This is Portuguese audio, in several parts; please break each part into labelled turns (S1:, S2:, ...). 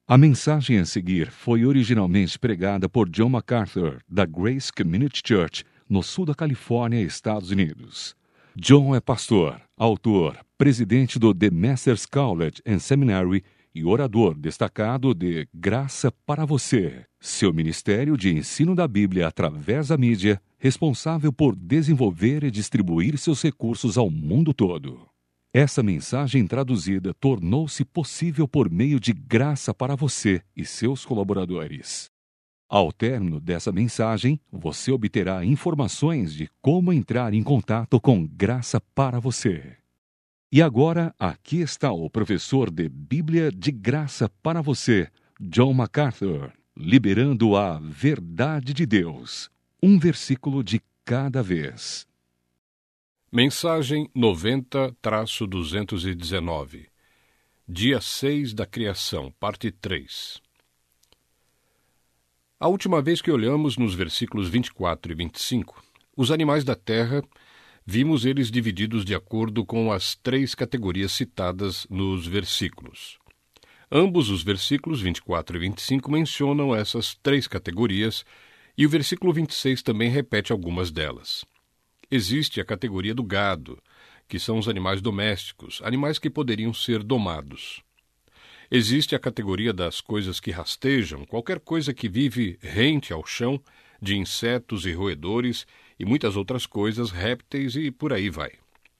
S1: A mensagem a seguir foi originalmente pregada por John MacArthur, da Grace Community Church, no sul da Califórnia, Estados Unidos. John é pastor, autor, presidente do The Masters College and Seminary e orador destacado de Graça para Você, seu ministério de ensino da Bíblia através da mídia, responsável por desenvolver e distribuir seus recursos ao mundo todo. Essa mensagem traduzida tornou-se possível por meio de Graça para Você e seus colaboradores. Ao término dessa mensagem, você obterá informações de como entrar em contato com Graça para Você. E agora, aqui está o professor de Bíblia de Graça para Você, John MacArthur, liberando a verdade de Deus, um versículo de cada vez.
S2: Mensagem 90-219. Dia 6 da Criação, parte 3. A última vez que olhamos nos versículos 24 e 25, os animais da terra, vimos eles divididos de acordo com as 3 categorias citadas nos versículos. Ambos os versículos 24 e 25 mencionam essas 3 categorias e o versículo 26 também repete algumas delas. Existe a categoria do gado, que são os animais domésticos, animais que poderiam ser domados. Existe a categoria das coisas que rastejam, qualquer coisa que vive rente ao chão, de insetos e roedores e muitas outras coisas, répteis e por aí vai.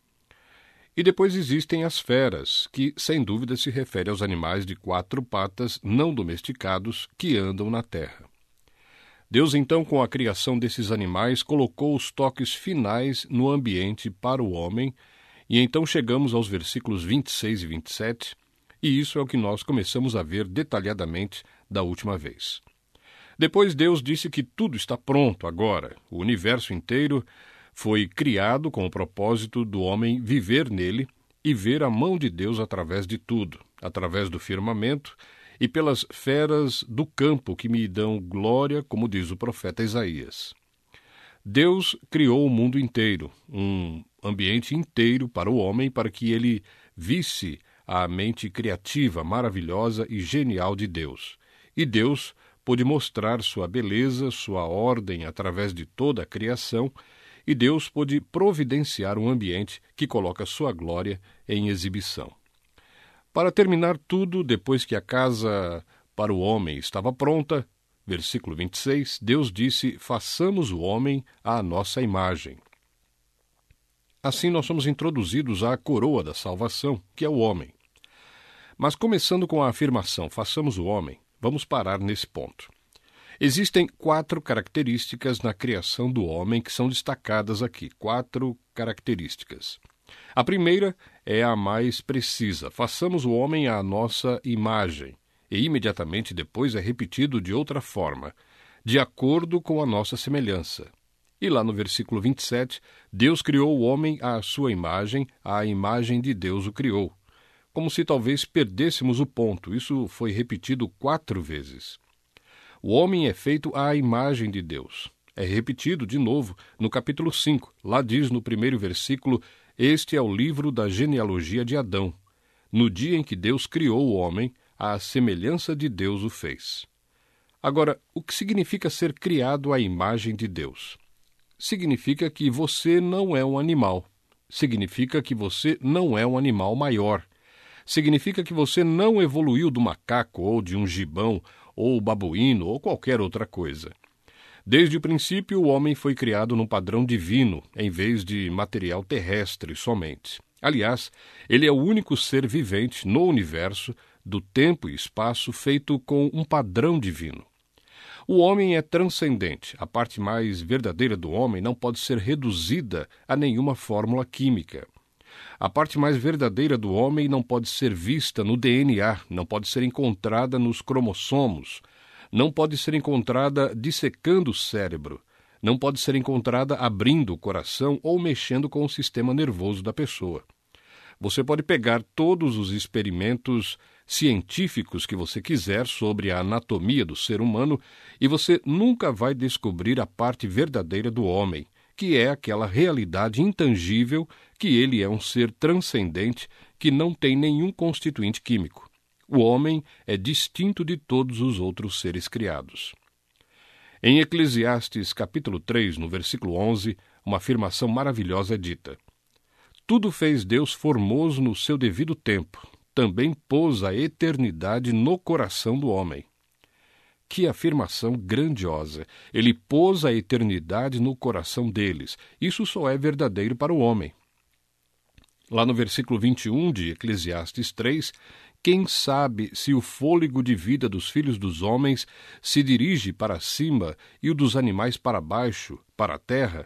S2: E depois existem as feras, que sem dúvida se refere aos animais de 4 patas não domesticados que andam na terra. Deus, então, com a criação desses animais, colocou os toques finais no ambiente para o homem, e então chegamos aos versículos 26 e 27, e isso é o que nós começamos a ver detalhadamente da última vez. Depois Deus disse que tudo está pronto agora, o universo inteiro foi criado com o propósito do homem viver nele e ver a mão de Deus através de tudo, através do firmamento, e pelas feras do campo que me dão glória, como diz o profeta Isaías. Deus criou o mundo inteiro, um ambiente inteiro para o homem, para que ele visse a mente criativa, maravilhosa e genial de Deus. E Deus pôde mostrar sua beleza, sua ordem através de toda a criação, e Deus pôde providenciar um ambiente que coloca sua glória em exibição. Para terminar tudo, depois que a casa para o homem estava pronta, versículo 26, Deus disse: façamos o homem à nossa imagem. Assim nós somos introduzidos à coroa da salvação, que é o homem. Mas começando com a afirmação, façamos o homem, vamos parar nesse ponto. Existem 4 características na criação do homem que são destacadas aqui, 4 características. A primeira é a mais precisa, façamos o homem à nossa imagem, e imediatamente depois é repetido de outra forma, de acordo com a nossa semelhança. E lá no versículo 27, Deus criou o homem à sua imagem, à imagem de Deus o criou. Como se talvez perdêssemos o ponto, isso foi repetido 4 vezes. O homem é feito à imagem de Deus. É repetido de novo no capítulo 5, lá diz no primeiro versículo: este é o livro da genealogia de Adão. No dia em que Deus criou o homem, à semelhança de Deus o fez. Agora, o que significa ser criado à imagem de Deus? Significa que você não é um animal. Significa que você não é um animal maior. Significa que você não evoluiu do macaco ou de um gibão ou babuíno ou qualquer outra coisa. Desde o princípio, o homem foi criado num padrão divino, em vez de material terrestre somente. Aliás, ele é o único ser vivente no universo, do tempo e espaço, feito com um padrão divino. O homem é transcendente. A parte mais verdadeira do homem não pode ser reduzida a nenhuma fórmula química. A parte mais verdadeira do homem não pode ser vista no DNA, não pode ser encontrada nos cromossomos, não pode ser encontrada dissecando o cérebro, não pode ser encontrada abrindo o coração ou mexendo com o sistema nervoso da pessoa. Você pode pegar todos os experimentos científicos que você quiser sobre a anatomia do ser humano e você nunca vai descobrir a parte verdadeira do homem, que é aquela realidade intangível que ele é um ser transcendente que não tem nenhum constituinte químico. O homem é distinto de todos os outros seres criados. Em Eclesiastes capítulo 3, no versículo 11, uma afirmação maravilhosa é dita: tudo fez Deus formoso no seu devido tempo, também pôs a eternidade no coração do homem. Que afirmação grandiosa! Ele pôs a eternidade no coração deles. Isso só é verdadeiro para o homem. Lá no versículo 21 de Eclesiastes 3, quem sabe se o fôlego de vida dos filhos dos homens se dirige para cima e o dos animais para baixo, para a terra?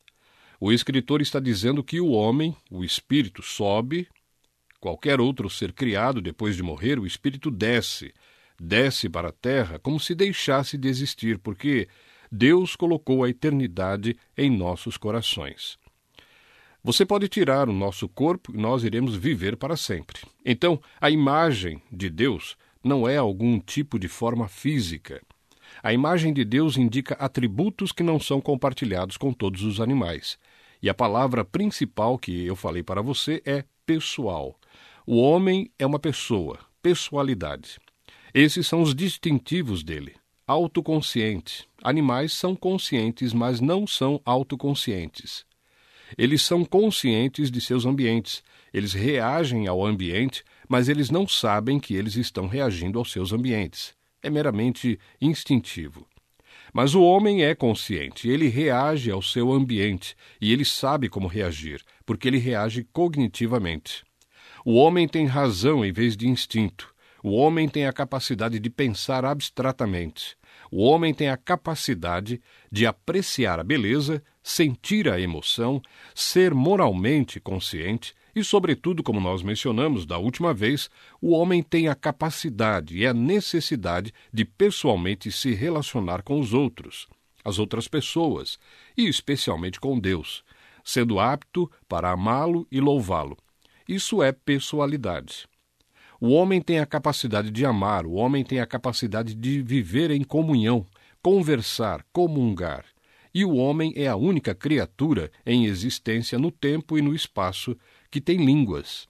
S2: O escritor está dizendo que o homem, o espírito, sobe. Qualquer outro ser criado, depois de morrer, o espírito desce para a terra como se deixasse de existir, porque Deus colocou a eternidade em nossos corações. Você pode tirar o nosso corpo e nós iremos viver para sempre. Então, a imagem de Deus não é algum tipo de forma física. A imagem de Deus indica atributos que não são compartilhados com todos os animais. E a palavra principal que eu falei para você é pessoal. O homem é uma pessoa, pessoalidade. Esses são os distintivos dele. Autoconsciente. Animais são conscientes, mas não são autoconscientes. Eles são conscientes de seus ambientes. Eles reagem ao ambiente, mas eles não sabem que eles estão reagindo aos seus ambientes. É meramente instintivo. Mas o homem é consciente, ele reage ao seu ambiente e ele sabe como reagir, porque ele reage cognitivamente. O homem tem razão em vez de instinto. O homem tem a capacidade de pensar abstratamente. O homem tem a capacidade de apreciar a beleza, sentir a emoção, ser moralmente consciente e, sobretudo, como nós mencionamos da última vez, o homem tem a capacidade e a necessidade de pessoalmente se relacionar com os outros, as outras pessoas, e especialmente com Deus, sendo apto para amá-lo e louvá-lo. Isso é pessoalidade. O homem tem a capacidade de amar, o homem tem a capacidade de viver em comunhão, conversar, comungar. E o homem é a única criatura em existência no tempo e no espaço que tem línguas.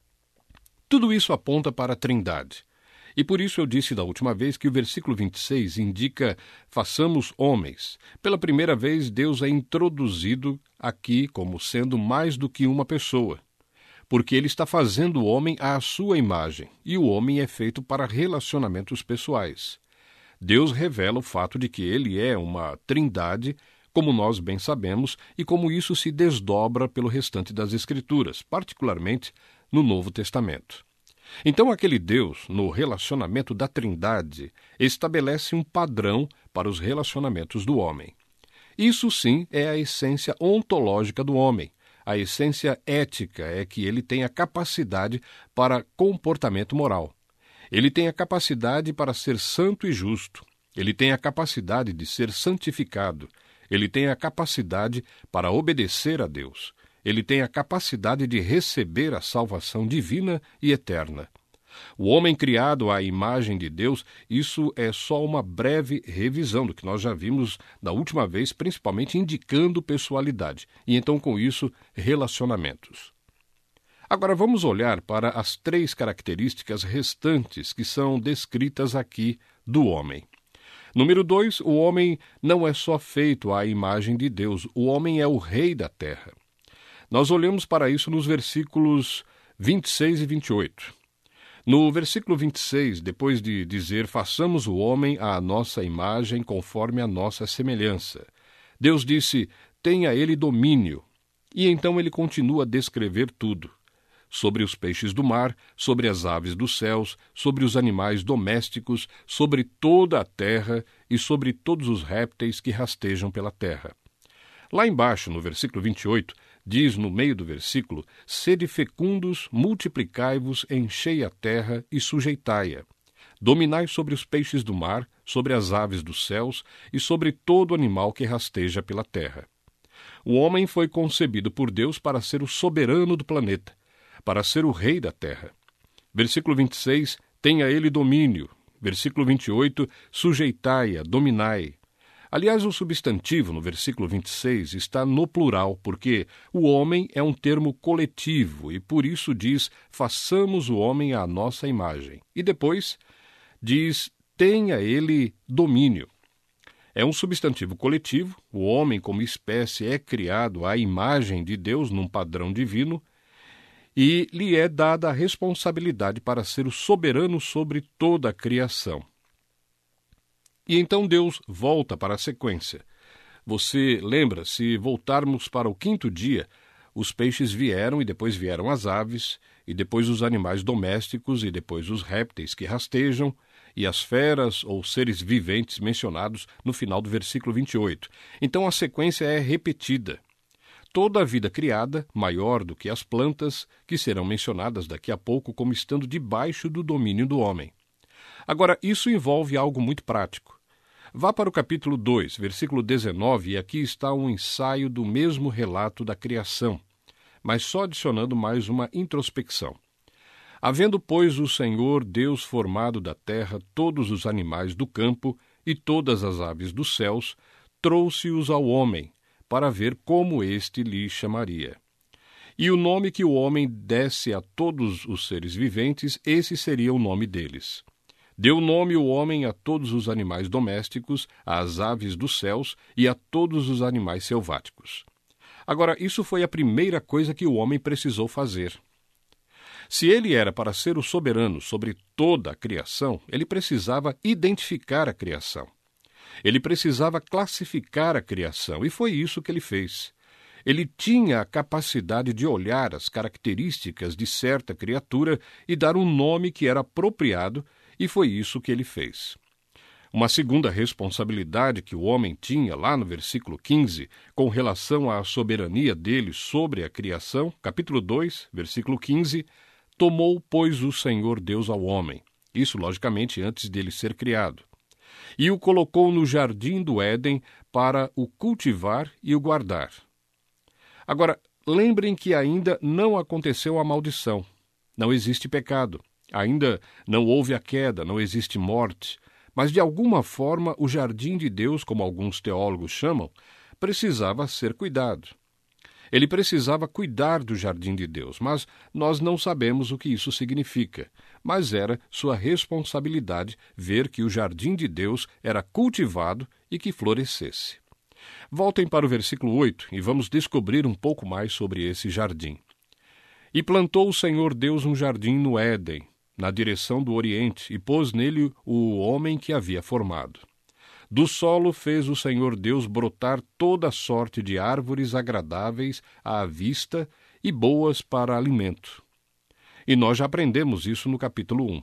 S2: Tudo isso aponta para a Trindade. E por isso eu disse da última vez que o versículo 26 indica façamos homens. Pela primeira vez, Deus é introduzido aqui como sendo mais do que uma pessoa. Porque ele está fazendo o homem à sua imagem, e o homem é feito para relacionamentos pessoais. Deus revela o fato de que ele é uma trindade, como nós bem sabemos, e como isso se desdobra pelo restante das Escrituras, particularmente no Novo Testamento. Então, aquele Deus, no relacionamento da trindade, estabelece um padrão para os relacionamentos do homem. Isso, sim, é a essência ontológica do homem. A essência ética é que ele tem a capacidade para comportamento moral. Ele tem a capacidade para ser santo e justo. Ele tem a capacidade de ser santificado. Ele tem a capacidade para obedecer a Deus. Ele tem a capacidade de receber a salvação divina e eterna. O homem criado à imagem de Deus, isso é só uma breve revisão do que nós já vimos da última vez, principalmente indicando pessoalidade, e então com isso, relacionamentos. Agora vamos olhar para as 3 características restantes que são descritas aqui do homem. Número 2, o homem não é só feito à imagem de Deus, o homem é o rei da terra. Nós olhamos para isso nos versículos 26 e 28. No versículo 26, depois de dizer, façamos o homem à nossa imagem conforme a nossa semelhança, Deus disse, tenha ele domínio. E então ele continua a descrever tudo. Sobre os peixes do mar, sobre as aves dos céus, sobre os animais domésticos, sobre toda a terra e sobre todos os répteis que rastejam pela terra. Lá embaixo, no versículo 28, diz no meio do versículo, sede fecundos, multiplicai-vos, enchei a terra e sujeitai-a. Dominai sobre os peixes do mar, sobre as aves dos céus e sobre todo animal que rasteja pela terra. O homem foi concebido por Deus para ser o soberano do planeta, para ser o rei da terra. Versículo 26, tenha ele domínio. Versículo 28, sujeitai-a, dominai. Aliás, o substantivo, no versículo 26, está no plural, porque o homem é um termo coletivo e por isso diz, façamos o homem à nossa imagem. E depois diz, tenha ele domínio. É um substantivo coletivo, o homem como espécie é criado à imagem de Deus num padrão divino e lhe é dada a responsabilidade para ser o soberano sobre toda a criação. E então Deus volta para a sequência. Você lembra, se voltarmos para o 5º dia, os peixes vieram e depois vieram as aves, e depois os animais domésticos e depois os répteis que rastejam, e as feras ou seres viventes mencionados no final do versículo 28. Então a sequência é repetida. Toda a vida criada, maior do que as plantas, que serão mencionadas daqui a pouco como estando debaixo do domínio do homem. Agora, isso envolve algo muito prático. Vá para o capítulo 2, versículo 19, e aqui está um ensaio do mesmo relato da criação, mas só adicionando mais uma introspecção. Havendo, pois, o Senhor Deus formado da terra todos os animais do campo e todas as aves dos céus, trouxe-os ao homem, para ver como este lhe chamaria. E o nome que o homem desse a todos os seres viventes, esse seria o nome deles. Deu nome o homem a todos os animais domésticos, às aves dos céus e a todos os animais selváticos. Agora, isso foi a primeira coisa que o homem precisou fazer. Se ele era para ser o soberano sobre toda a criação, ele precisava identificar a criação. Ele precisava classificar a criação, e foi isso que ele fez. Ele tinha a capacidade de olhar as características de certa criatura e dar um nome que era apropriado, e foi isso que ele fez. Uma segunda responsabilidade que o homem tinha lá no versículo 15, com relação à soberania dele sobre a criação, capítulo 2, versículo 15, tomou, pois, o Senhor Deus ao homem, isso, logicamente, antes dele ser criado, e o colocou no jardim do Éden para o cultivar e o guardar. Agora, lembrem que ainda não aconteceu a maldição, não existe pecado, ainda não houve a queda, não existe morte, mas de alguma forma o jardim de Deus, como alguns teólogos chamam, precisava ser cuidado. Ele precisava cuidar do jardim de Deus, mas nós não sabemos o que isso significa. Mas era sua responsabilidade ver que o jardim de Deus era cultivado e que florescesse. Voltem para o versículo 8 e vamos descobrir um pouco mais sobre esse jardim. E plantou o Senhor Deus um jardim no Éden, na direção do Oriente, e pôs nele o homem que havia formado. Do solo fez o Senhor Deus brotar toda sorte de árvores agradáveis à vista e boas para alimento. E nós já aprendemos isso no capítulo 1.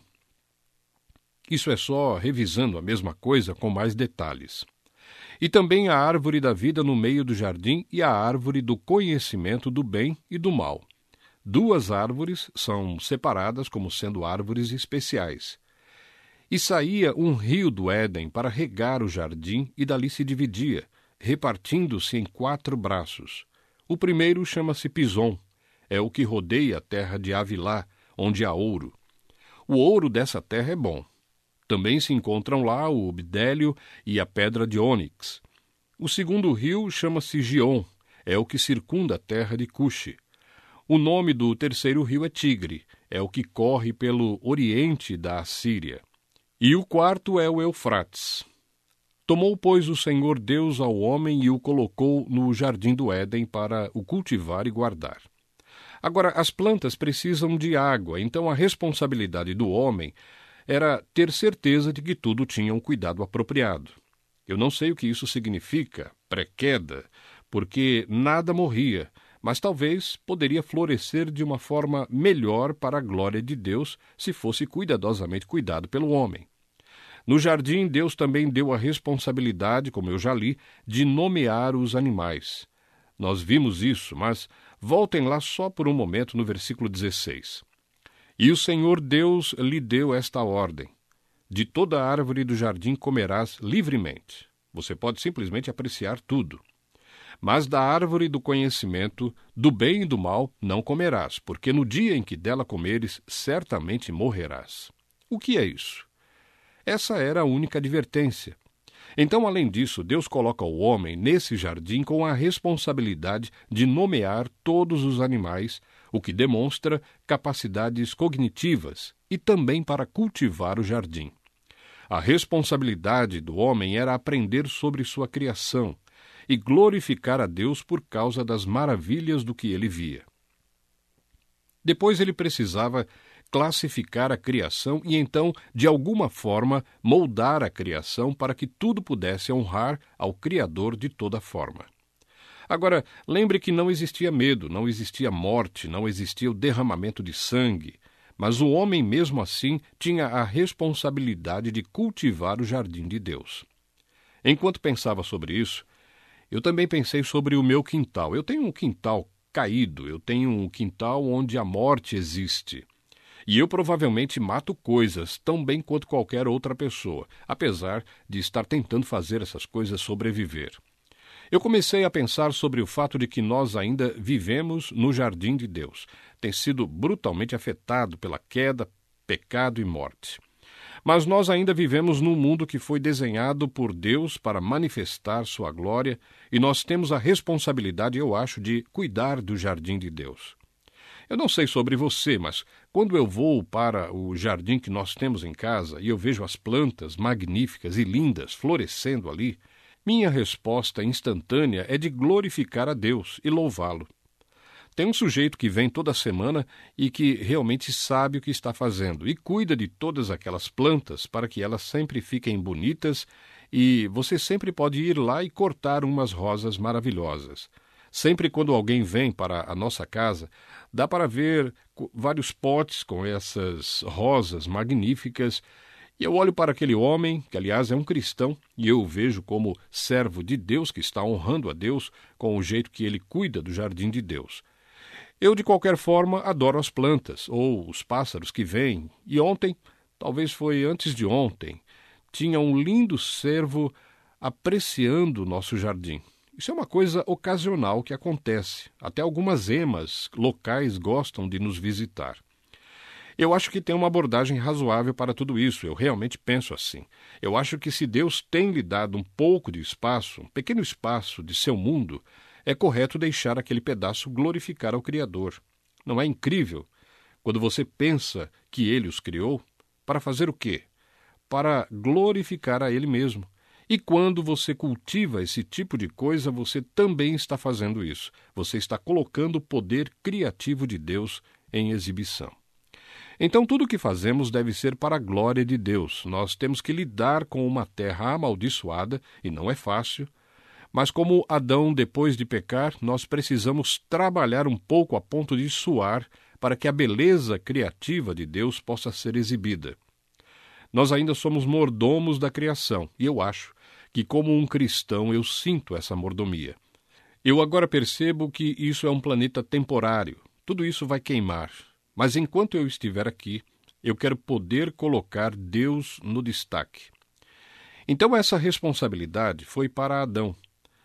S2: Isso é só revisando a mesma coisa com mais detalhes. E também a árvore da vida no meio do jardim e a árvore do conhecimento do bem e do mal. 2 árvores são separadas como sendo árvores especiais. E saía um rio do Éden para regar o jardim e dali se dividia, repartindo-se em 4 braços. O primeiro chama-se Pison, é o que rodeia a terra de Avilá, onde há ouro. O ouro dessa terra é bom. Também se encontram lá o bdélio e a pedra de ônix. O segundo rio chama-se Gion, é o que circunda a terra de Cuxi. O nome do terceiro rio é Tigre, é o que corre pelo oriente da Assíria. E o quarto é o Eufrates. Tomou, pois, o Senhor Deus ao homem e o colocou no jardim do Éden para o cultivar e guardar. Agora, as plantas precisam de água, então a responsabilidade do homem era ter certeza de que tudo tinha um cuidado apropriado. Eu não sei o que isso significa, pré-queda, porque nada morria, mas talvez poderia florescer de uma forma melhor para a glória de Deus se fosse cuidadosamente cuidado pelo homem. No jardim, Deus também deu a responsabilidade, como eu já li, de nomear os animais. Nós vimos isso, mas voltem lá só por um momento no versículo 16. E o Senhor Deus lhe deu esta ordem: de toda árvore do jardim comerás livremente. Você pode simplesmente apreciar tudo. Mas da árvore do conhecimento, do bem e do mal, não comerás, porque no dia em que dela comeres, certamente morrerás. O que é isso? Essa era a única advertência. Então, além disso, Deus coloca o homem nesse jardim com a responsabilidade de nomear todos os animais, o que demonstra capacidades cognitivas e também para cultivar o jardim. A responsabilidade do homem era aprender sobre sua criação e glorificar a Deus por causa das maravilhas do que ele via. Depois ele precisava classificar a criação e então, de alguma forma, moldar a criação para que tudo pudesse honrar ao Criador de toda forma. Agora, lembre que não existia medo, não existia morte, não existia o derramamento de sangue, mas o homem, mesmo assim, tinha a responsabilidade de cultivar o jardim de Deus. Enquanto pensava sobre isso, eu também pensei sobre o meu quintal. Eu tenho um quintal caído, eu tenho um quintal onde a morte existe. E eu provavelmente mato coisas tão bem quanto qualquer outra pessoa, apesar de estar tentando fazer essas coisas sobreviver. Eu comecei a pensar sobre o fato de que nós ainda vivemos no jardim de Deus. Tem sido brutalmente afetado pela queda, pecado e morte. Mas nós ainda vivemos num mundo que foi desenhado por Deus para manifestar sua glória e nós temos a responsabilidade, eu acho, de cuidar do jardim de Deus. Eu não sei sobre você, mas quando eu vou para o jardim que nós temos em casa e eu vejo as plantas magníficas e lindas florescendo ali, minha resposta instantânea é de glorificar a Deus e louvá-lo. Tem um sujeito que vem toda semana e que realmente sabe o que está fazendo e cuida de todas aquelas plantas para que elas sempre fiquem bonitas e você sempre pode ir lá e cortar umas rosas maravilhosas. Sempre quando alguém vem para a nossa casa, dá para ver vários potes com essas rosas magníficas. E eu olho para aquele homem, que aliás é um cristão, e eu o vejo como servo de Deus, que está honrando a Deus com o jeito que ele cuida do jardim de Deus. Eu, de qualquer forma, adoro as plantas, ou os pássaros que vêm. E ontem, talvez foi antes de ontem, tinha um lindo cervo apreciando o nosso jardim. Isso é uma coisa ocasional que acontece. Até algumas emas locais gostam de nos visitar. Eu acho que tem uma abordagem razoável para tudo isso. Eu realmente penso assim. Eu acho que se Deus tem lhe dado um pouco de espaço, um pequeno espaço de seu mundo, é correto deixar aquele pedaço glorificar ao Criador. Não é incrível quando você pensa que Ele os criou? Para fazer o quê? Para glorificar a Ele mesmo. E quando você cultiva esse tipo de coisa, você também está fazendo isso. Você está colocando o poder criativo de Deus em exibição. Então, tudo o que fazemos deve ser para a glória de Deus. Nós temos que lidar com uma terra amaldiçoada, e não é fácil, mas como Adão, depois de pecar, nós precisamos trabalhar um pouco a ponto de suar para que a beleza criativa de Deus possa ser exibida. Nós ainda somos mordomos da criação, e eu acho que, como um cristão, eu sinto essa mordomia. Eu agora percebo que isso é um planeta temporário. Tudo isso vai queimar. Mas enquanto eu estiver aqui, eu quero poder colocar Deus no destaque. Então essa responsabilidade foi para Adão.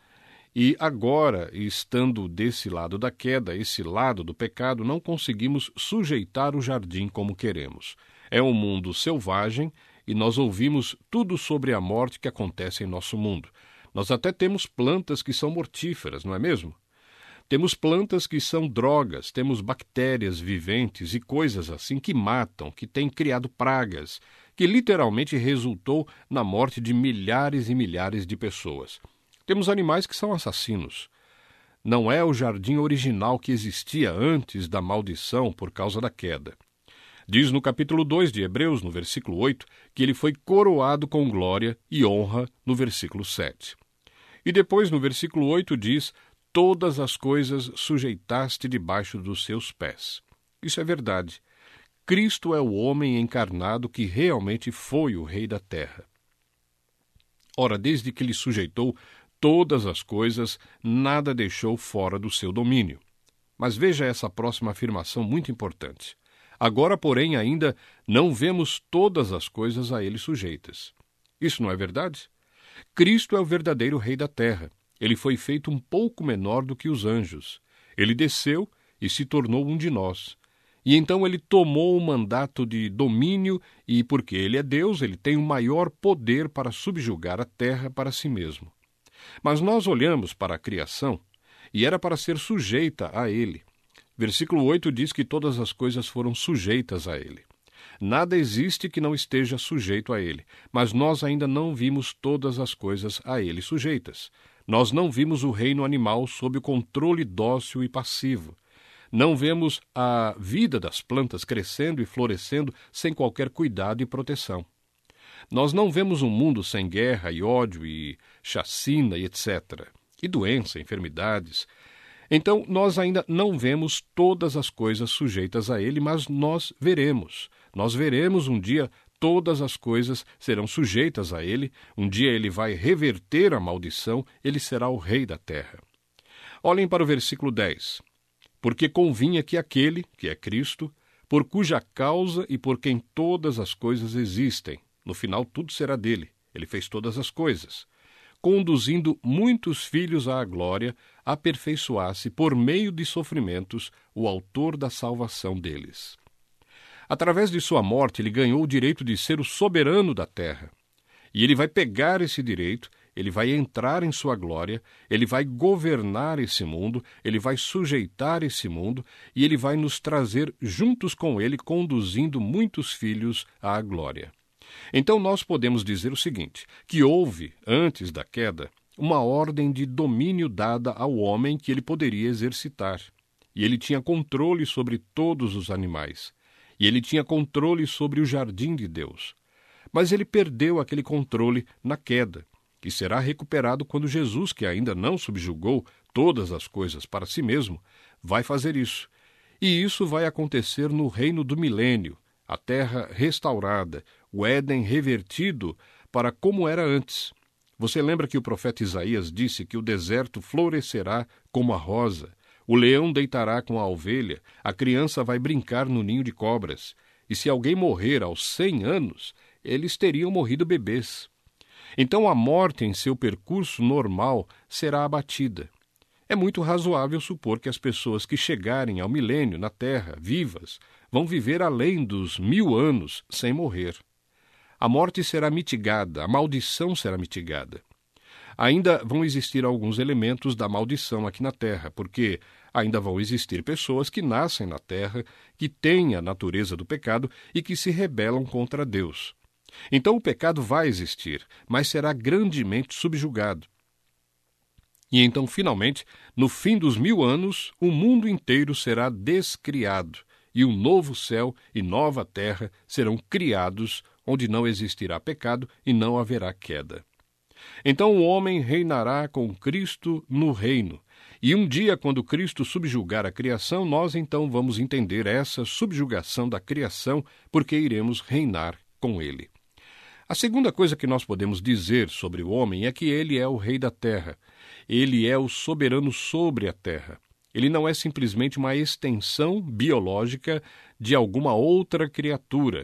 S2: E agora, estando desse lado da queda, esse lado do pecado, não conseguimos sujeitar o jardim como queremos. É um mundo selvagem e nós ouvimos tudo sobre a morte que acontece em nosso mundo. Nós até temos plantas que são mortíferas, não é mesmo? Temos plantas que são drogas, temos bactérias viventes e coisas assim que matam, que têm criado pragas, que literalmente resultou na morte de milhares e milhares de pessoas. Temos animais que são assassinos. Não é o jardim original que existia antes da maldição por causa da queda. Diz no capítulo 2 de Hebreus, no versículo 8, que ele foi coroado com glória e honra no versículo 7. E depois, no versículo 8, diz: todas as coisas sujeitaste debaixo dos seus pés. Isso é verdade. Cristo é o homem encarnado que realmente foi o rei da terra. Ora, desde que lhe sujeitou todas as coisas, nada deixou fora do seu domínio. Mas veja essa próxima afirmação muito importante. Agora, porém, ainda não vemos todas as coisas a ele sujeitas. Isso não é verdade? Cristo é o verdadeiro rei da terra. Ele foi feito um pouco menor do que os anjos. Ele desceu e se tornou um de nós. E então ele tomou o mandato de domínio e, porque ele é Deus, ele tem o maior poder para subjugar a terra para si mesmo. Mas nós olhamos para a criação e era para ser sujeita a ele. Versículo 8 diz que todas as coisas foram sujeitas a ele. Nada existe que não esteja sujeito a ele, mas nós ainda não vimos todas as coisas a ele sujeitas. Nós não vimos o reino animal sob o controle dócil e passivo. Não vemos a vida das plantas crescendo e florescendo sem qualquer cuidado e proteção. Nós não vemos um mundo sem guerra e ódio e chacina e etc. E doença, enfermidades. Então, nós ainda não vemos todas as coisas sujeitas a ele, mas nós veremos. Nós veremos um dia todas as coisas serão sujeitas a ele. Um dia ele vai reverter a maldição, ele será o rei da terra. Olhem para o versículo 10. Porque convinha que aquele, que é Cristo, por cuja causa e por quem todas as coisas existem, no final tudo será dele, ele fez todas as coisas, conduzindo muitos filhos à glória, aperfeiçoasse por meio de sofrimentos o autor da salvação deles. Através de sua morte, ele ganhou o direito de ser o soberano da terra. E ele vai pegar esse direito, ele vai entrar em sua glória, ele vai governar esse mundo, ele vai sujeitar esse mundo e ele vai nos trazer juntos com ele, conduzindo muitos filhos à glória. Então nós podemos dizer o seguinte, que houve, antes da queda, uma ordem de domínio dada ao homem que ele poderia exercitar. E ele tinha controle sobre todos os animais. E ele tinha controle sobre o jardim de Deus. Mas ele perdeu aquele controle na queda, que será recuperado quando Jesus, que ainda não subjugou todas as coisas para si mesmo, vai fazer isso. E isso vai acontecer no reino do milênio, a terra restaurada, o Éden revertido para como era antes. Você lembra que o profeta Isaías disse que o deserto florescerá como a rosa, o leão deitará com a ovelha, a criança vai brincar no ninho de cobras, e se alguém morrer aos 100 anos, eles teriam morrido bebês. Então a morte em seu percurso normal será abatida. É muito razoável supor que as pessoas que chegarem ao milênio na Terra, vivas, vão viver além dos 1000 anos sem morrer. A morte será mitigada, a maldição será mitigada. Ainda vão existir alguns elementos da maldição aqui na Terra, porque ainda vão existir pessoas que nascem na Terra, que têm a natureza do pecado e que se rebelam contra Deus. Então o pecado vai existir, mas será grandemente subjugado. E então, finalmente, no fim dos 1000 anos, o mundo inteiro será descriado, e um novo céu e nova terra serão criados, onde não existirá pecado e não haverá queda. Então o homem reinará com Cristo no reino. E um dia, quando Cristo subjugar a criação, nós então vamos entender essa subjugação da criação, porque iremos reinar com ele. A segunda coisa que nós podemos dizer sobre o homem é que ele é o rei da terra. Ele é o soberano sobre a terra. Ele não é simplesmente uma extensão biológica de alguma outra criatura.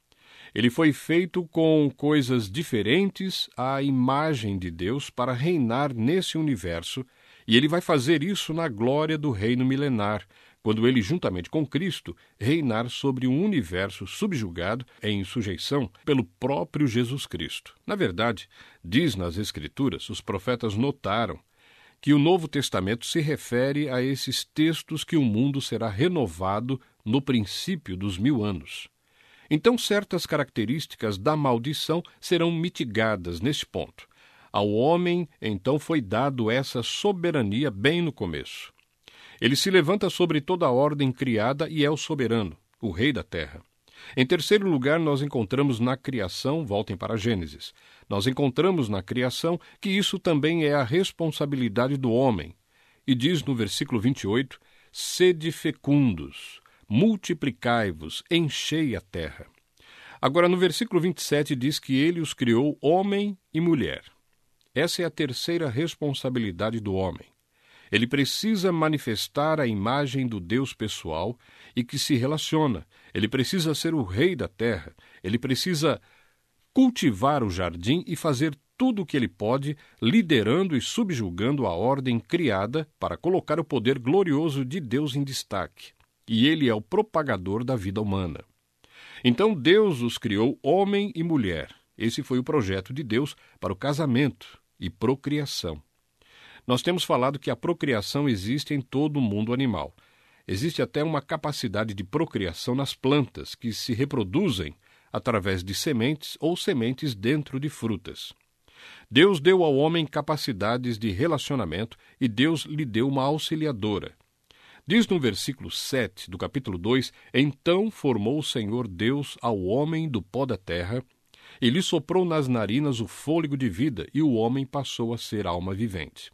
S2: Ele foi feito com coisas diferentes à imagem de Deus para reinar nesse universo, e ele vai fazer isso na glória do reino milenar, quando ele, juntamente com Cristo, reinar sobre um universo subjugado em sujeição pelo próprio Jesus Cristo. Na verdade, diz nas Escrituras, os profetas notaram que o Novo Testamento se refere a esses textos que o mundo será renovado no princípio dos 1000 anos. Então, certas características da maldição serão mitigadas neste ponto. Ao homem, então, foi dado essa soberania bem no começo. Ele se levanta sobre toda a ordem criada e é o soberano, o rei da terra. Em terceiro lugar, nós encontramos na criação, voltem para Gênesis, nós encontramos na criação que isso também é a responsabilidade do homem. E diz no versículo 28, sede fecundos, multiplicai-vos, enchei a terra. Agora, no versículo 27 diz que ele os criou homem e mulher. Essa é a terceira responsabilidade do homem. Ele precisa manifestar a imagem do Deus pessoal e que se relaciona. Ele precisa ser o rei da terra. Ele precisa cultivar o jardim e fazer tudo o que ele pode, liderando e subjugando a ordem criada para colocar o poder glorioso de Deus em destaque. e ele é o propagador da vida humana. Então Deus os criou homem e mulher. Esse foi o projeto de Deus para o casamento e procriação. Nós temos falado que a procriação existe em todo o mundo animal. Existe até uma capacidade de procriação nas plantas, que se reproduzem através de sementes ou sementes dentro de frutas. Deus deu ao homem capacidades de relacionamento e Deus lhe deu uma auxiliadora. Diz no versículo 7 do capítulo 2, Então formou o Senhor Deus ao homem do pó da terra, e lhe soprou nas narinas o fôlego de vida, e o homem passou a ser alma vivente.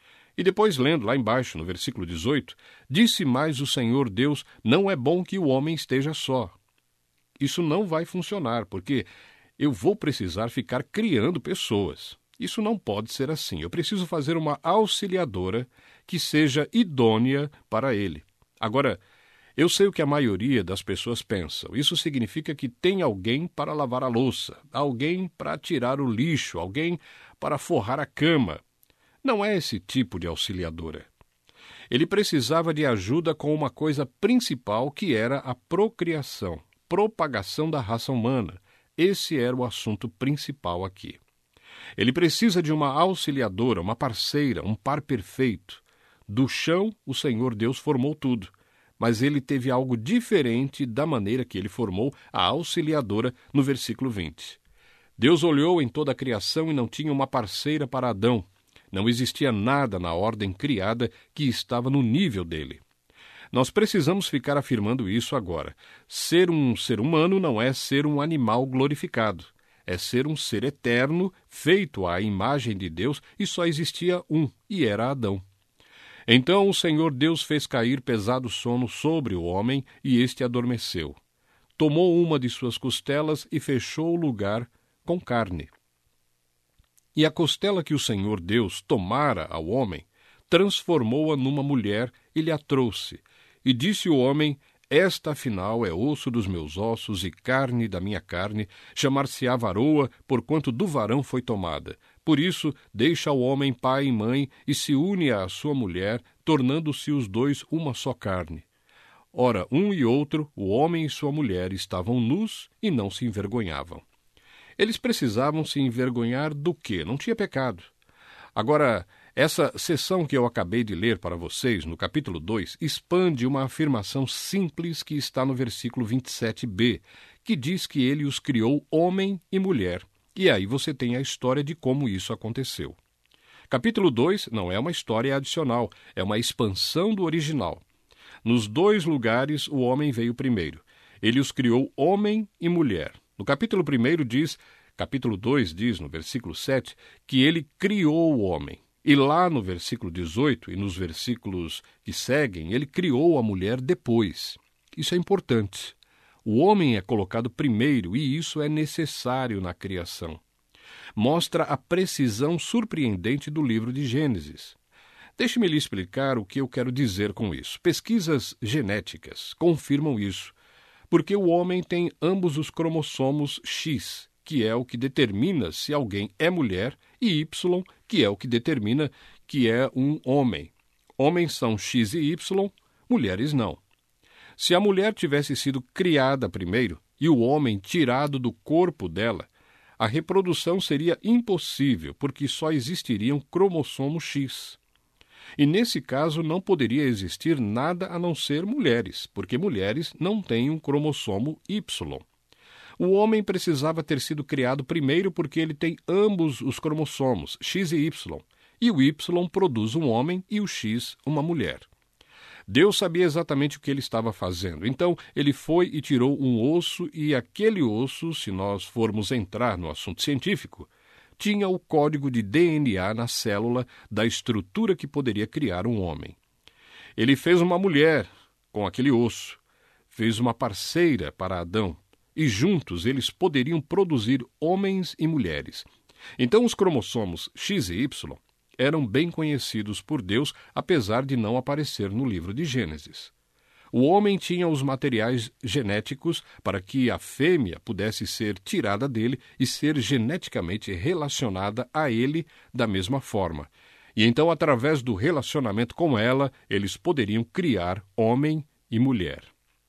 S2: E depois, lendo lá embaixo, no versículo 18, Disse mais o Senhor Deus, Não é bom que o homem esteja só. Isso não vai funcionar, porque eu vou precisar ficar criando pessoas. Isso não pode ser assim. Eu preciso fazer uma auxiliadora que seja idônea para ele. Agora, eu sei o que a maioria das pessoas pensam. Isso significa que tem alguém para lavar a louça, alguém para tirar o lixo, alguém para forrar a cama. Não é esse tipo de auxiliadora. Ele precisava de ajuda com uma coisa principal, que era a procriação, propagação da raça humana. Esse era o assunto principal aqui. Ele precisa de uma auxiliadora, uma parceira, um par perfeito. Do chão, o Senhor Deus formou tudo, mas ele teve algo diferente da maneira que ele formou a auxiliadora no versículo 20. Deus olhou em toda a criação e não tinha uma parceira para Adão. Não existia nada na ordem criada que estava no nível dele. Nós precisamos ficar afirmando isso agora. Ser um ser humano não é ser um animal glorificado. É ser um ser eterno, feito à imagem de Deus, e só existia um, e era Adão. Então o Senhor Deus fez cair pesado sono sobre o homem, e este adormeceu. Tomou uma de suas costelas e fechou o lugar com carne. E a costela que o Senhor Deus tomara ao homem, transformou-a numa mulher e lhe a trouxe. E disse o homem, Esta afinal é osso dos meus ossos e carne da minha carne, chamar-se-á varoa, porquanto do varão foi tomada. Por isso, deixa o homem pai e mãe e se une à sua mulher, tornando-se os dois uma só carne. Ora, um e outro, o homem e sua mulher, estavam nus e não se envergonhavam. Eles precisavam se envergonhar do quê? Não tinha pecado. Agora, essa seção que eu acabei de ler para vocês, no capítulo 2, expande uma afirmação simples que está no versículo 27b, que diz que ele os criou homem e mulher. E aí você tem a história de como isso aconteceu. Capítulo 2 não é uma história adicional, é uma expansão do original. Nos dois lugares, o homem veio primeiro. Ele os criou homem e mulher. No capítulo 1 diz, capítulo 2 diz, no versículo 7, que ele criou o homem. E lá no versículo 18 e nos versículos que seguem, ele criou a mulher depois. Isso é importante. O homem é colocado primeiro e isso é necessário na criação. Mostra a precisão surpreendente do livro de Gênesis. Deixe-me lhe explicar o que eu quero dizer com isso. Pesquisas genéticas confirmam isso, porque o homem tem ambos os cromossomos X, que é o que determina se alguém é mulher, e Y, que é o que determina que é um homem. Homens são X e Y, mulheres não. Se a mulher tivesse sido criada primeiro e o homem tirado do corpo dela, a reprodução seria impossível, porque só existiria um cromossomo X. E nesse caso não poderia existir nada a não ser mulheres, porque mulheres não têm um cromossomo Y. O homem precisava ter sido criado primeiro porque ele tem ambos os cromossomos, X e Y, e o Y produz um homem e o X uma mulher. Deus sabia exatamente o que ele estava fazendo, então ele foi e tirou um osso, e aquele osso, se nós formos entrar no assunto científico, tinha o código de DNA na célula da estrutura que poderia criar um homem. Ele fez uma mulher com aquele osso, fez uma parceira para Adão, e juntos eles poderiam produzir homens e mulheres. Então os cromossomos X e Y eram bem conhecidos por Deus, apesar de não aparecer no livro de Gênesis. O homem tinha os materiais genéticos para que a fêmea pudesse ser tirada dele e ser geneticamente relacionada a ele da mesma forma. E então, através do relacionamento com ela, eles poderiam criar homem e mulher.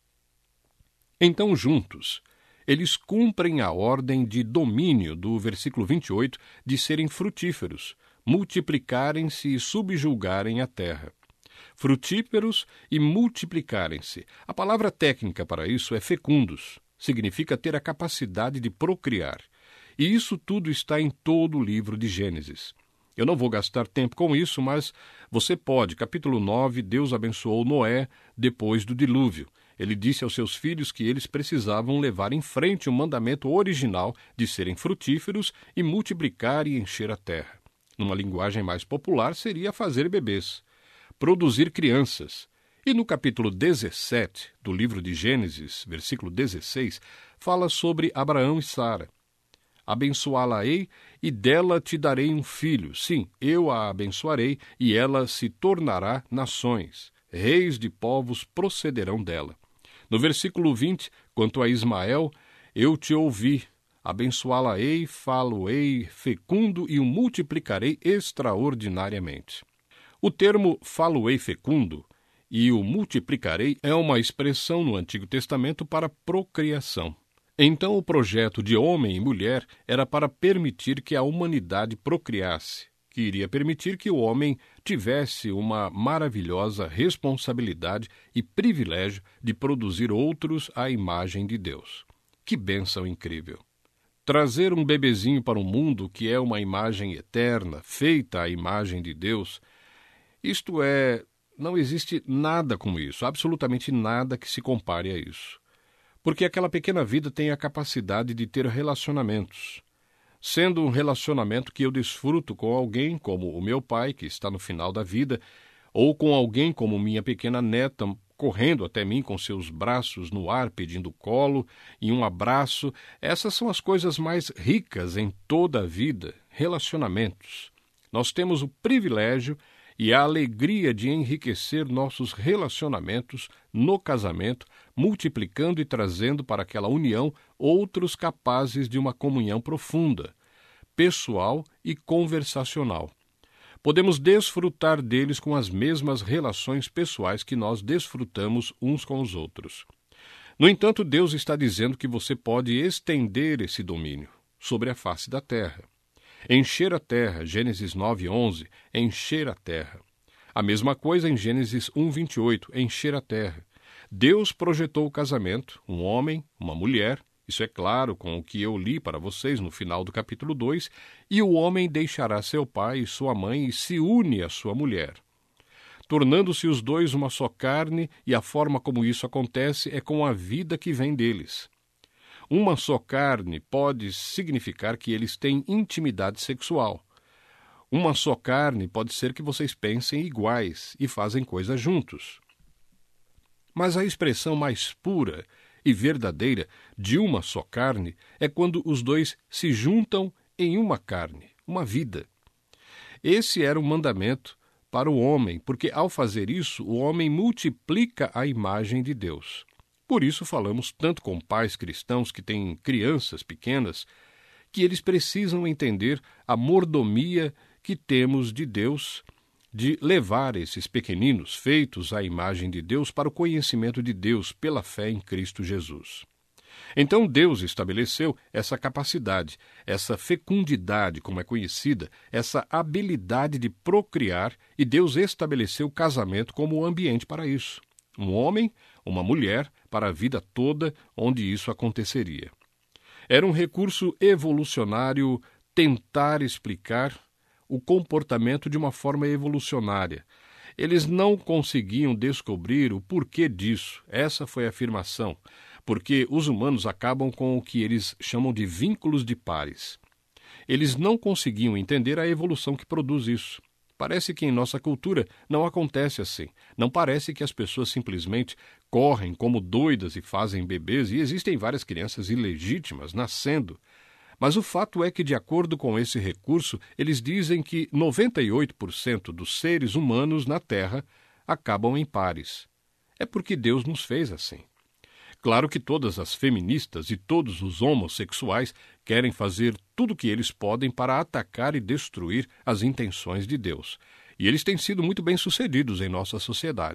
S2: Então, juntos, eles cumprem a ordem de domínio do versículo 28 de serem frutíferos, multiplicarem-se e subjugarem a terra. Frutíferos e multiplicarem-se. A palavra técnica para isso é fecundos. Significa ter a capacidade de procriar. E isso tudo está em todo o livro de Gênesis. Eu não vou gastar tempo com isso, mas você pode. Capítulo 9, Deus abençoou Noé depois do dilúvio. Ele disse aos seus filhos que eles precisavam levar em frente o mandamento original de serem frutíferos e multiplicar e encher a terra. Numa linguagem mais popular, seria fazer bebês, produzir crianças. E no capítulo 17 do livro de Gênesis, versículo 16, fala sobre Abraão e Sara. Abençoá-la-ei e dela te darei um filho. Sim, eu a abençoarei e ela se tornará nações. Reis de povos procederão dela. No versículo 20, quanto a Ismael, eu te ouvi. Abençoá-la-ei, falo-ei fecundo e o multiplicarei extraordinariamente. O termo falo-ei fecundo e o multiplicarei é uma expressão no Antigo Testamento para procriação. Então, o projeto de homem e mulher era para permitir que a humanidade procriasse, que iria permitir que o homem tivesse uma maravilhosa responsabilidade e privilégio de produzir outros à imagem de Deus. Que bênção incrível! Trazer um bebezinho para o mundo que é uma imagem eterna, feita à imagem de Deus, isto é, não existe nada como isso, absolutamente nada que se compare a isso. Porque aquela pequena vida tem a capacidade de ter relacionamentos. Sendo um relacionamento que eu desfruto com alguém, como o meu pai, que está no final da vida, ou com alguém como minha pequena neta, correndo até mim com seus braços no ar, pedindo colo e um abraço. Essas são as coisas mais ricas em toda a vida, relacionamentos. Nós temos o privilégio e a alegria de enriquecer nossos relacionamentos no casamento, multiplicando e trazendo para aquela união outros capazes de uma comunhão profunda, pessoal e conversacional. Podemos desfrutar deles com as mesmas relações pessoais que nós desfrutamos uns com os outros. No entanto, Deus está dizendo que você pode estender esse domínio sobre a face da terra. Encher a terra, Gênesis 9:11, encher a terra. A mesma coisa em Gênesis 1:28, encher a terra. Deus projetou o casamento, um homem, uma mulher, isso é claro com o que eu li para vocês no final do capítulo 2, e o homem deixará seu pai e sua mãe e se une à sua mulher. Tornando-se os dois uma só carne, e a forma como isso acontece é com a vida que vem deles. Uma só carne pode significar que eles têm intimidade sexual. Uma só carne pode ser que vocês pensem iguais e fazem coisas juntos. Mas a expressão mais pura e verdadeira de uma só carne é quando os dois se juntam em uma carne, uma vida. Esse era o mandamento para o homem, porque ao fazer isso, o homem multiplica a imagem de Deus. Por isso falamos tanto com pais cristãos que têm crianças pequenas, que eles precisam entender a mordomia que temos de Deus, de levar esses pequeninos feitos à imagem de Deus para o conhecimento de Deus pela fé em Cristo Jesus. Então Deus estabeleceu essa capacidade, essa fecundidade, como é conhecida, essa habilidade de procriar, e Deus estabeleceu o casamento como o ambiente para isso. Um homem, uma mulher, para a vida toda onde isso aconteceria. Era um recurso evolucionário tentar explicar o comportamento de uma forma evolucionária. Eles não conseguiam descobrir o porquê disso. Essa foi a afirmação, porque os humanos acabam com o que eles chamam de vínculos de pares. Eles não conseguiam entender a evolução que produz isso. Parece que em nossa cultura não acontece assim. Não parece que as pessoas simplesmente correm como doidas e fazem bebês, e existem várias crianças ilegítimas nascendo. Mas o fato é que, de acordo com esse recurso, eles dizem que 98% dos seres humanos na Terra acabam em pares. É porque Deus nos fez assim. Claro que todas as feministas e todos os homossexuais querem fazer tudo o que eles podem para atacar e destruir as intenções de Deus. E eles têm sido muito bem-sucedidos em nossa sociedade.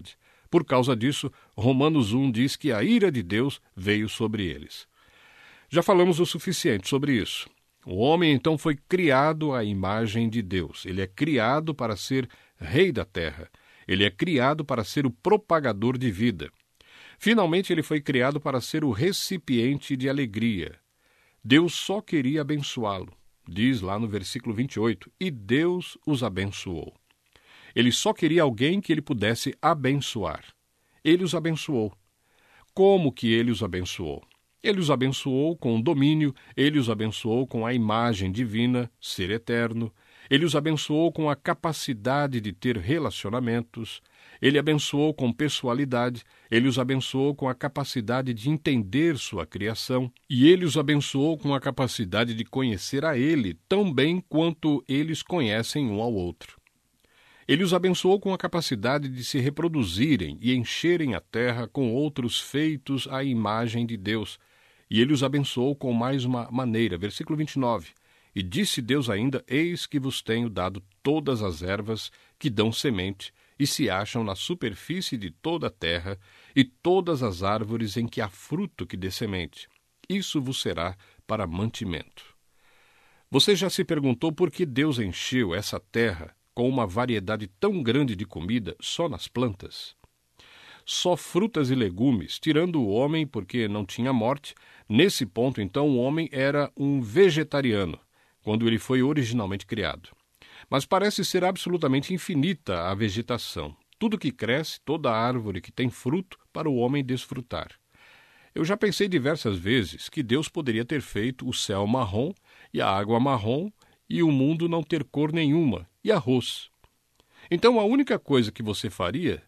S2: Por causa disso, Romanos 1 diz que a ira de Deus veio sobre eles. Já falamos o suficiente sobre isso. O homem, então, foi criado à imagem de Deus. Ele é criado para ser rei da terra. Ele é criado para ser o propagador de vida. Finalmente, ele foi criado para ser o recipiente de alegria. Deus só queria abençoá-lo. Diz lá no versículo 28, e Deus os abençoou. Ele só queria alguém que ele pudesse abençoar. Ele os abençoou. Como que ele os abençoou? Ele os abençoou com domínio, ele os abençoou com a imagem divina, ser eterno, ele os abençoou com a capacidade de ter relacionamentos, ele abençoou com pessoalidade, ele os abençoou com a capacidade de entender sua criação, e ele os abençoou com a capacidade de conhecer a ele tão bem quanto eles conhecem um ao outro. Ele os abençoou com a capacidade de se reproduzirem e encherem a terra com outros feitos à imagem de Deus. E ele os abençoou com mais uma maneira. Versículo 29. E disse Deus ainda, eis que vos tenho dado todas as ervas que dão semente e se acham na superfície de toda a terra, e todas as árvores em que há fruto que dê semente. Isso vos será para mantimento. Você já se perguntou por que Deus encheu essa terra com uma variedade tão grande de comida só nas plantas? Só frutas e legumes, tirando o homem porque não tinha morte. Nesse ponto, então, o homem era um vegetariano, quando ele foi originalmente criado. Mas parece ser absolutamente infinita a vegetação. Tudo que cresce, toda árvore que tem fruto, para o homem desfrutar. Eu já pensei diversas vezes que Deus poderia ter feito o céu marrom e a água marrom e o mundo não ter cor nenhuma, e arroz. Então a única coisa que você faria,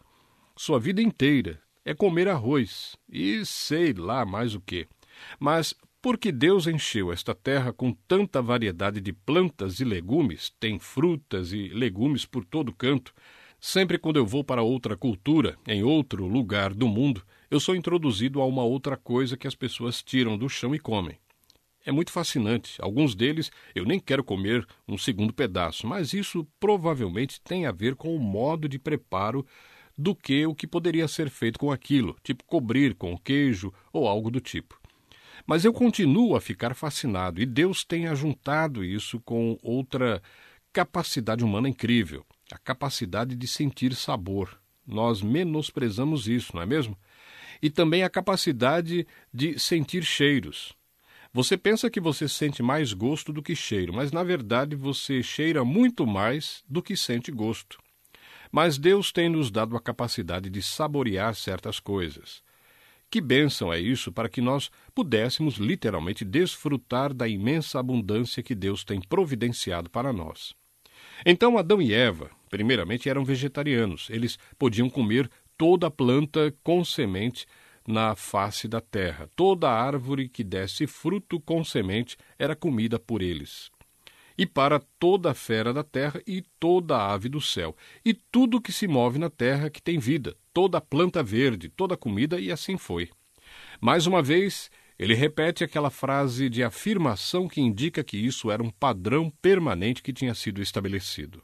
S2: sua vida inteira, é comer arroz, e sei lá mais o quê. Mas porque Deus encheu esta terra com tanta variedade de plantas e legumes, tem frutas e legumes por todo canto, sempre quando eu vou para outra cultura, em outro lugar do mundo, eu sou introduzido a uma outra coisa que as pessoas tiram do chão e comem. É muito fascinante. Alguns deles eu nem quero comer um segundo pedaço, mas isso provavelmente tem a ver com o modo de preparo do que o que poderia ser feito com aquilo, tipo cobrir com queijo ou algo do tipo. Mas eu continuo a ficar fascinado, e Deus tem ajuntado isso com outra capacidade humana incrível, a capacidade de sentir sabor. Nós menosprezamos isso, não é mesmo? E também a capacidade de sentir cheiros. Você pensa que você sente mais gosto do que cheiro, mas na verdade você cheira muito mais do que sente gosto. Mas Deus tem nos dado a capacidade de saborear certas coisas. Que bênção é isso para que nós pudéssemos literalmente desfrutar da imensa abundância que Deus tem providenciado para nós. Então Adão e Eva, primeiramente, eram vegetarianos. Eles podiam comer toda planta com semente na face da terra. Toda árvore que desse fruto com semente era comida por eles. E para toda fera da terra e toda ave do céu, e tudo que se move na terra que tem vida, toda planta verde, toda comida, e assim foi. Mais uma vez, ele repete aquela frase de afirmação que indica que isso era um padrão permanente que tinha sido estabelecido.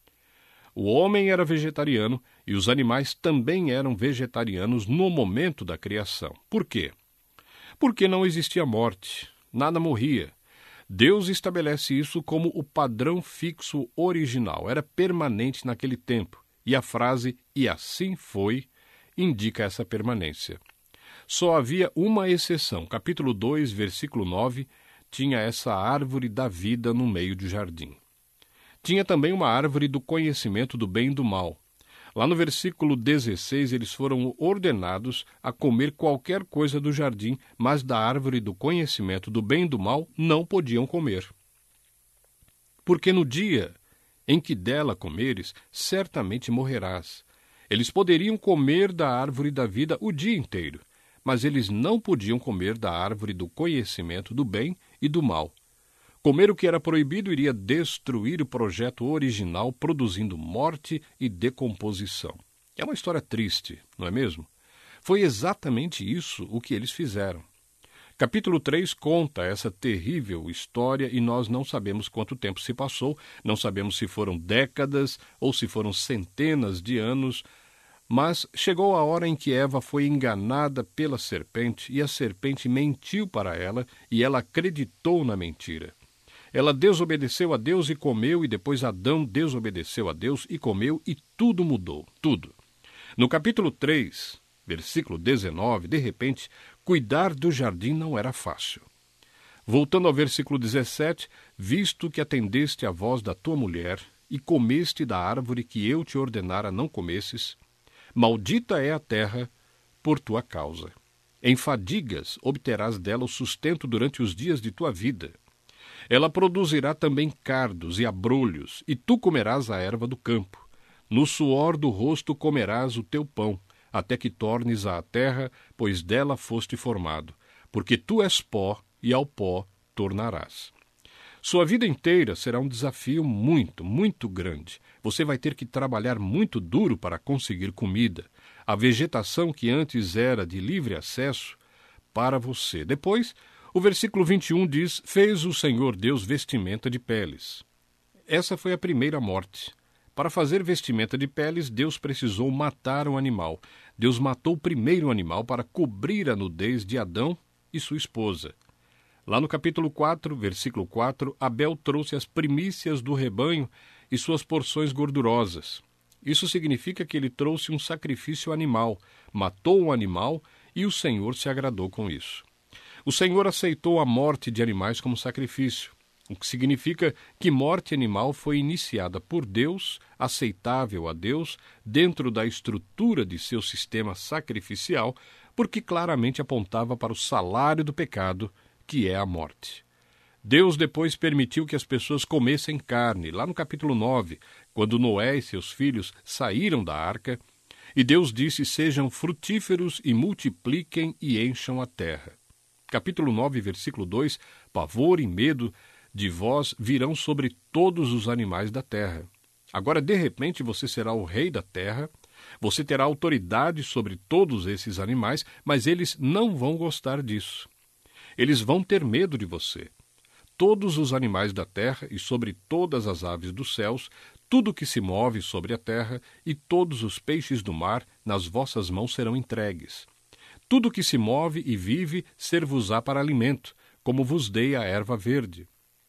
S2: O homem era vegetariano e os animais também eram vegetarianos no momento da criação. Por quê? Porque não existia morte, nada morria. Deus estabelece isso como o padrão fixo original, era permanente naquele tempo. E a frase, e assim foi, indica essa permanência. Só havia uma exceção. Capítulo 2, versículo 9, tinha essa árvore da vida no meio do jardim. Tinha também uma árvore do conhecimento do bem e do mal. Lá no versículo 16, eles foram ordenados a comer qualquer coisa do jardim, mas da árvore do conhecimento do bem e do mal não podiam comer. Porque no dia em que dela comeres, certamente morrerás. Eles poderiam comer da árvore da vida o dia inteiro, mas eles não podiam comer da árvore do conhecimento do bem e do mal. Comer o que era proibido iria destruir o projeto original, produzindo morte e decomposição. É uma história triste, não é mesmo? Foi exatamente isso o que eles fizeram. Capítulo 3 conta essa terrível história e nós não sabemos quanto tempo se passou, não sabemos se foram décadas ou se foram centenas de anos, Mas chegou a hora em que Eva foi enganada pela serpente, e a serpente mentiu para ela, e ela acreditou na mentira. Ela desobedeceu a Deus e comeu, e depois Adão desobedeceu a Deus e comeu, e tudo mudou, tudo. No capítulo 3, versículo 19, de repente, cuidar do jardim não era fácil. Voltando ao versículo 17, visto que atendeste à voz da tua mulher, e comeste da árvore que eu te ordenara não comesses, maldita é a terra por tua causa. Em fadigas obterás dela o sustento durante os dias de tua vida. Ela produzirá também cardos e abrolhos, e tu comerás a erva do campo. No suor do rosto comerás o teu pão, até que tornes à terra, pois dela foste formado. Porque tu és pó, e ao pó tornarás. Sua vida inteira será um desafio muito, muito grande. Você vai ter que trabalhar muito duro para conseguir comida. A vegetação que antes era de livre acesso para você. Depois, o versículo 21 diz, fez o Senhor Deus vestimenta de peles. Essa foi a primeira morte. Para fazer vestimenta de peles, Deus precisou matar um animal. Deus matou o primeiro animal para cobrir a nudez de Adão e sua esposa. Lá no capítulo 4, versículo 4, Abel trouxe as primícias do rebanho e suas porções gordurosas. Isso significa que ele trouxe um sacrifício animal, matou um animal e o Senhor se agradou com isso. O Senhor aceitou a morte de animais como sacrifício, o que significa que morte animal foi iniciada por Deus, aceitável a Deus, dentro da estrutura de seu sistema sacrificial, porque claramente apontava para o salário do pecado, que é a morte. Deus depois permitiu que as pessoas comessem carne, lá no capítulo 9, quando Noé e seus filhos saíram da arca, e Deus disse, sejam frutíferos e multipliquem e encham a terra. Capítulo 9, versículo 2, pavor e medo de vós virão sobre todos os animais da terra. Agora, de repente, você será o rei da terra, você terá autoridade sobre todos esses animais, mas eles não vão gostar disso. Eles vão ter medo de você. Todos os animais da terra e sobre todas as aves dos céus, tudo que se move sobre a terra e todos os peixes do mar, nas vossas mãos serão entregues. Tudo que se move e vive, ser-vos-á para alimento, como vos dei a erva verde.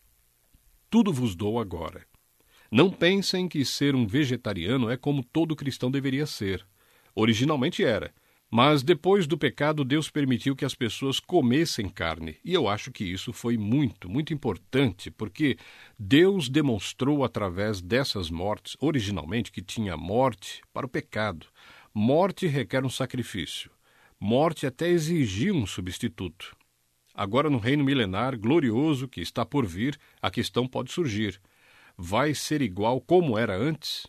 S2: Tudo vos dou agora. Não pensem que ser um vegetariano é como todo cristão deveria ser. Originalmente era. Mas depois do pecado, Deus permitiu que as pessoas comessem carne. E eu acho que isso foi muito, muito importante, porque Deus demonstrou através dessas mortes, originalmente, que tinha morte para o pecado. Morte requer um sacrifício. Morte até exigia um substituto. Agora, no reino milenar, glorioso, que está por vir, a questão pode surgir. Vai ser igual como era antes?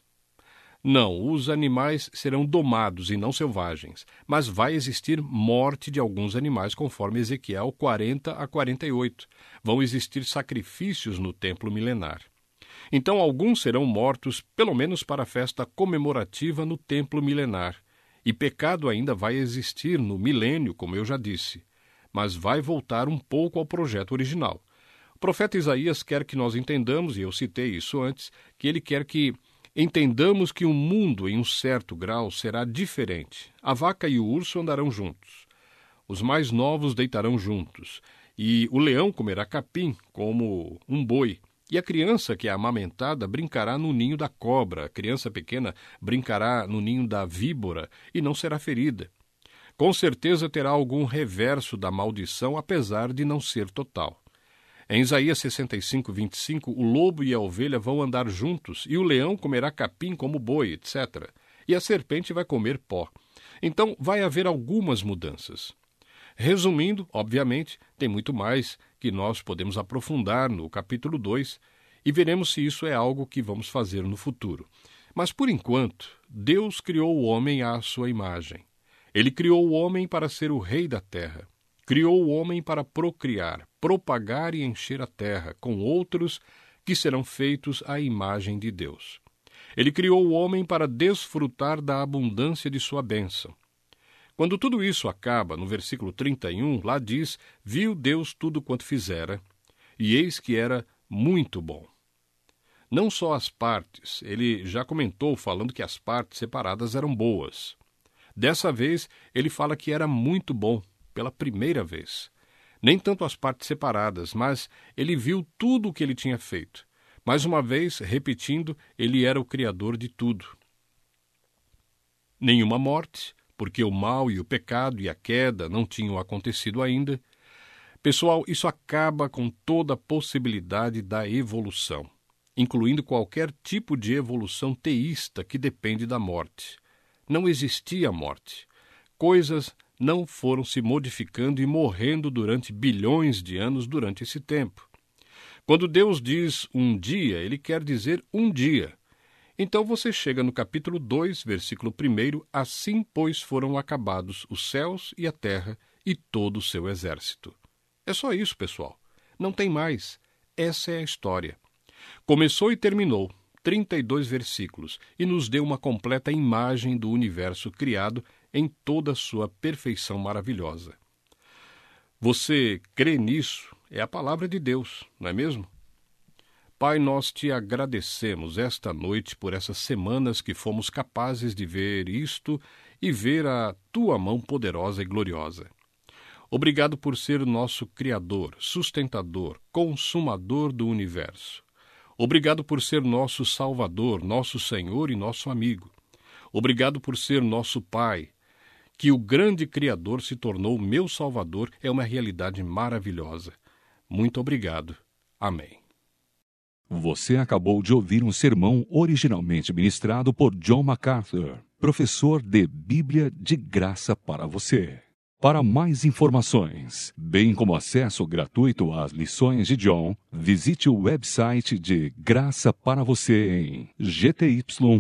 S2: Não, os animais serão domados e não selvagens, mas vai existir morte de alguns animais, conforme Ezequiel 40 a 48. Vão existir sacrifícios no templo milenar. Então, alguns serão mortos, pelo menos para a festa comemorativa no templo milenar. E pecado ainda vai existir no milênio, como eu já disse, mas vai voltar um pouco ao projeto original. O profeta Isaías quer que nós entendamos, e eu citei isso antes, que ele quer que entendamos que o mundo, em um certo grau, será diferente. A vaca e o urso andarão juntos. Os mais novos deitarão juntos. E o leão comerá capim, como um boi. E a criança que é amamentada brincará no ninho da cobra. A criança pequena brincará no ninho da víbora e não será ferida. Com certeza terá algum reverso da maldição, apesar de não ser total. Em Isaías 65, 25, o lobo e a ovelha vão andar juntos, e o leão comerá capim como boi, etc. E a serpente vai comer pó. Então, vai haver algumas mudanças. Resumindo, obviamente, tem muito mais que nós podemos aprofundar no capítulo 2, e veremos se isso é algo que vamos fazer no futuro. Mas, por enquanto, Deus criou o homem à sua imagem. Ele criou o homem para ser o rei da terra. Criou o homem para procriar, propagar e encher a terra com outros que serão feitos à imagem de Deus. Ele criou o homem para desfrutar da abundância de sua bênção. Quando tudo isso acaba, no versículo 31, lá diz, viu Deus tudo quanto fizera, e eis que era muito bom. Não só as partes, ele já comentou falando que as partes separadas eram boas. Dessa vez, ele fala que era muito bom, pela primeira vez. Nem tanto as partes separadas, mas ele viu tudo o que ele tinha feito. Mais uma vez, repetindo, ele era o Criador de tudo. Nenhuma morte, porque o mal e o pecado e a queda não tinham acontecido ainda. Pessoal, isso acaba com toda a possibilidade da evolução, incluindo qualquer tipo de evolução teísta que depende da morte. Não existia morte. Coisas não foram se modificando e morrendo durante bilhões de anos durante esse tempo. Quando Deus diz um dia, ele quer dizer um dia. Então você chega no capítulo 2, versículo 1, assim, pois, foram acabados os céus e a terra e todo o seu exército. É só isso, pessoal. Não tem mais. Essa é a história. Começou e terminou, 32 versículos, e nos deu uma completa imagem do universo criado em toda a sua perfeição maravilhosa. Você crê nisso? É a palavra de Deus, não é mesmo? Pai, nós te agradecemos esta noite por essas semanas que fomos capazes de ver isto e ver a tua mão poderosa e gloriosa. Obrigado por ser o nosso Criador, sustentador, consumador do universo. Obrigado por ser nosso Salvador, nosso Senhor e nosso amigo. Obrigado por ser nosso Pai, que o grande Criador se tornou meu Salvador é uma realidade maravilhosa. Muito obrigado. Amém.
S1: Você acabou de ouvir um sermão originalmente ministrado por John MacArthur, professor de Bíblia de graça para você. Para mais informações, bem como acesso gratuito às lições de John, visite o website de Graça para Você em gty.org.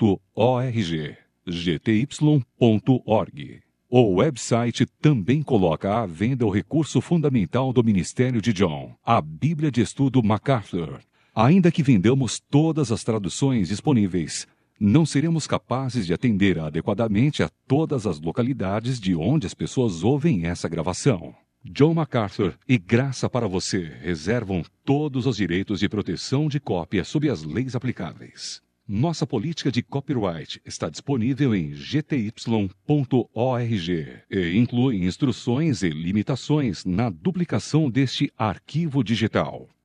S1: gty.org. O website também coloca à venda o recurso fundamental do ministério de John, a Bíblia de Estudo MacArthur. Ainda que vendamos todas as traduções disponíveis, não seremos capazes de atender adequadamente a todas as localidades de onde as pessoas ouvem essa gravação. John MacArthur e Graça para Você reservam todos os direitos de proteção de cópia sob as leis aplicáveis. Nossa política de copyright está disponível em gty.org e inclui instruções e limitações na duplicação deste arquivo digital.